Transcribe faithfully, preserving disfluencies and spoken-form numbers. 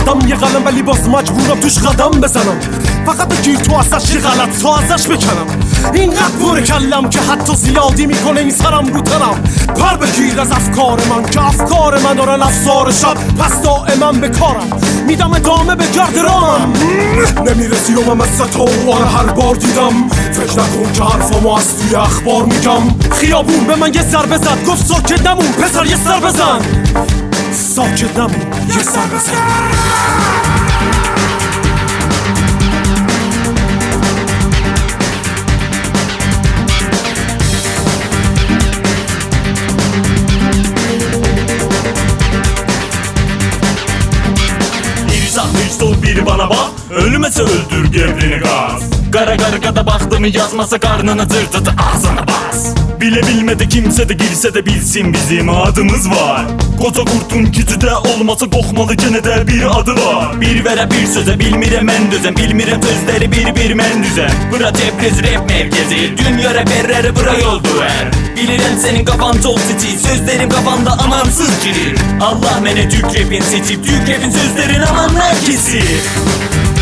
آدم یه قلم ولی باز مجبورم توش قدم بزنم. فقط بگیر تو ازش یه غلط تا ازش بکنم. اینقدر بره کلم که حتی زیادی میکنه این سرم رو تنم. پر بگیر از افکار من که افکار من دارن افسار شب، پس دائما به کارم میدم ادامه به گرد رامم. نمیرسی و من مثل تو آره هر بار دیدم. فکر نکن که حرفامو از توی اخبار میگم. خیابون به من یه ضربه زد گفت ساکت نمون پسر یه سر بزن. ساکت نمون یه سر بزن. Hiç ol biri bana bak, ölmese öldür gebrini gaz. Kara kargada baktığımı yazmasa karnını tırtıtı ağzına bas. Bile bilmedi kimse de girse de bilsin bizim adımız var. Koca kurtun kütüde olmasa kokmalı gene de bir adı var. Bir vere bir söze bilmirem en düzen, bilmirem sözleri bir bir men düzen. Bura tebriz rap merkezi, dünya raperleri bura yol duvar. Bilirim senin kafan çok sıçı, sözlerim kafanda amansız girir. Allah mene Türk rapin seçip, Türk rapin sözlerin aman herkesi.